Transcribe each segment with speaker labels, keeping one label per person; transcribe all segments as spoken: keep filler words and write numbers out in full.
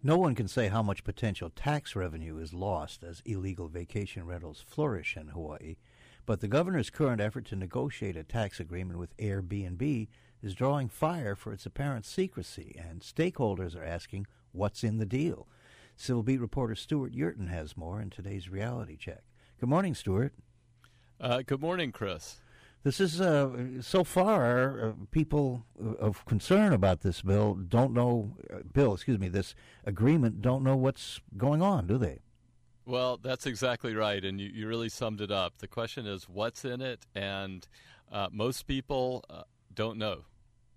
Speaker 1: No one can say how much potential tax revenue is lost as illegal vacation rentals flourish in Hawaii, but the governor's current effort to negotiate a tax agreement with Airbnb is drawing fire for its apparent secrecy, and stakeholders are asking what's in the deal. Civil Beat reporter Stuart Yurton has more in today's Reality Check. Good morning, Stuart.
Speaker 2: Uh, good morning, Chris.
Speaker 1: This is, uh, so far, uh, people of concern about this bill don't know, uh, bill, excuse me, this agreement don't know what's going on, do they?
Speaker 2: Well, that's exactly right, and you, you really summed it up. The question is what's in it, and uh, most people uh, don't know,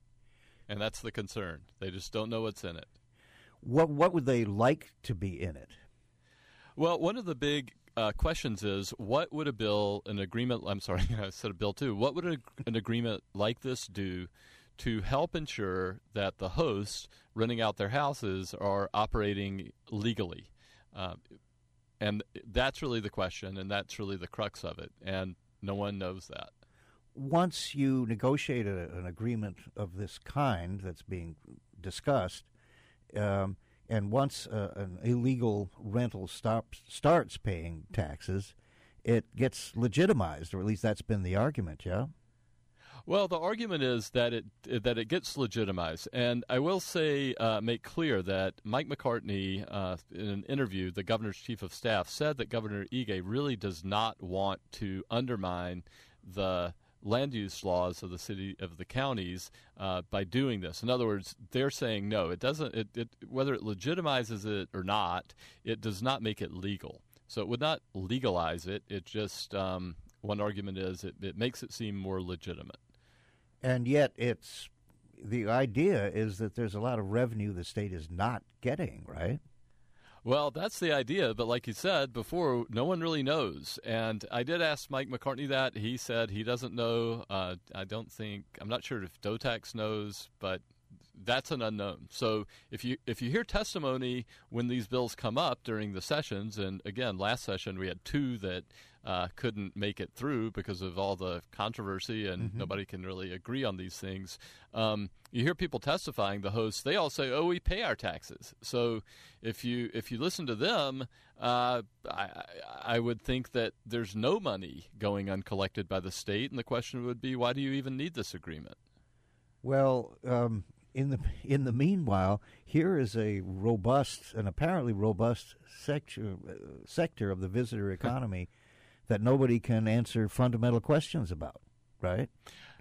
Speaker 2: and that's the concern. They just don't know what's in it.
Speaker 1: What what would they like to be in it?
Speaker 2: Well, one of the big uh, questions is, what would a bill, an agreement, I'm sorry, I said a bill too, what would a, an agreement like this do to help ensure that the hosts renting out their houses are operating legally? Uh, and that's really the question, and that's really the crux of it, and no one knows that.
Speaker 1: Once you negotiate a, an agreement of this kind that's being discussed, um, and once uh, an illegal rental stops, starts paying taxes, it gets legitimized, or at least that's been the argument, yeah?
Speaker 2: Well, the argument is that it that it gets legitimized, and I will say, uh, make clear that Mike McCartney, uh, in an interview, the governor's chief of staff, said that Governor Ige really does not want to undermine the land use laws of the city of the counties uh, by doing this. In other words, they're saying no, it doesn't. It, it whether it legitimizes it or not, it does not make it legal. So it would not legalize it. It just um, one argument is it, it makes it seem more legitimate.
Speaker 1: And yet, it's the idea is that there's a lot of revenue the state is not getting, right?
Speaker 2: Well, that's the idea, but like you said before, no one really knows. And I did ask Mike McCartney that. He said he doesn't know. Uh, I don't think, I'm not sure if DOTAX knows, but that's an unknown. So if you if you hear testimony when these bills come up during the sessions, and again, last session we had two that uh, couldn't make it through because of all the controversy, and mm-hmm. nobody can really agree on these things. Um, you hear people testifying, the hosts, they all say, "Oh, we pay our taxes." So if you if you listen to them, uh, I, I would think that there's no money going uncollected by the state, and the question would be, why do you even need this agreement?
Speaker 1: Well, um, in the in the meanwhile, here is a robust, an apparently robust sector uh, sector of the visitor economy that nobody can answer fundamental questions about, right?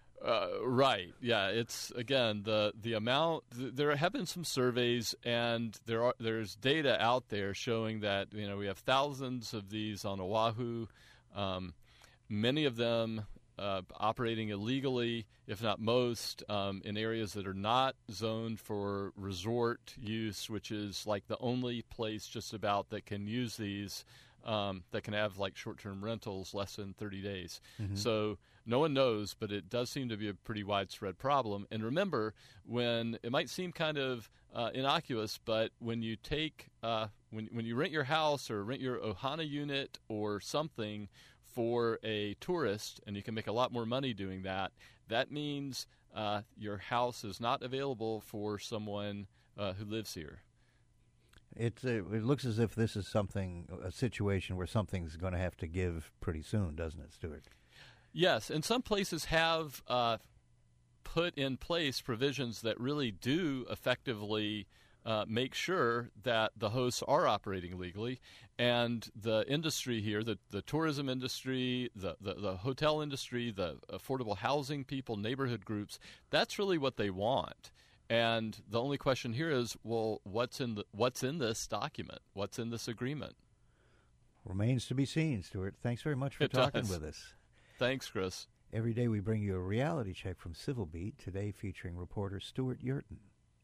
Speaker 2: Uh, right. Yeah. It's again the the amount. Th- there have been some surveys, and there are there's data out there showing that you know we have thousands of these on Oahu. Um, many of them. Uh, operating illegally, if not most, um, in areas that are not zoned for resort use, which is like the only place just about that can use these, um, that can have like short-term rentals less than thirty days. Mm-hmm. So no one knows, but it does seem to be a pretty widespread problem. And remember, when it might seem kind of uh, innocuous, but when you take, uh, when when you rent your house or rent your Ohana unit or something for a tourist, and you can make a lot more money doing that, that means uh, your house is not available for someone uh, who lives here.
Speaker 1: It's, uh, it looks as if this is something, a situation where something's going to have to give pretty soon, doesn't it, Stuart?
Speaker 2: Yes, and some places have uh, put in place provisions that really do effectively Uh, make sure that the hosts are operating legally, and the industry here, the, the tourism industry, the, the, the hotel industry, the affordable housing people, neighborhood groups, that's really what they want. And the only question here is, well, what's in the, what's in this document? What's in this agreement?
Speaker 1: Remains to be seen, Stuart. Thanks very much for
Speaker 2: it
Speaker 1: talking
Speaker 2: does.
Speaker 1: with us.
Speaker 2: Thanks, Chris.
Speaker 1: Every day we bring you a reality check from Civil Beat, today featuring reporter Stuart Yurton.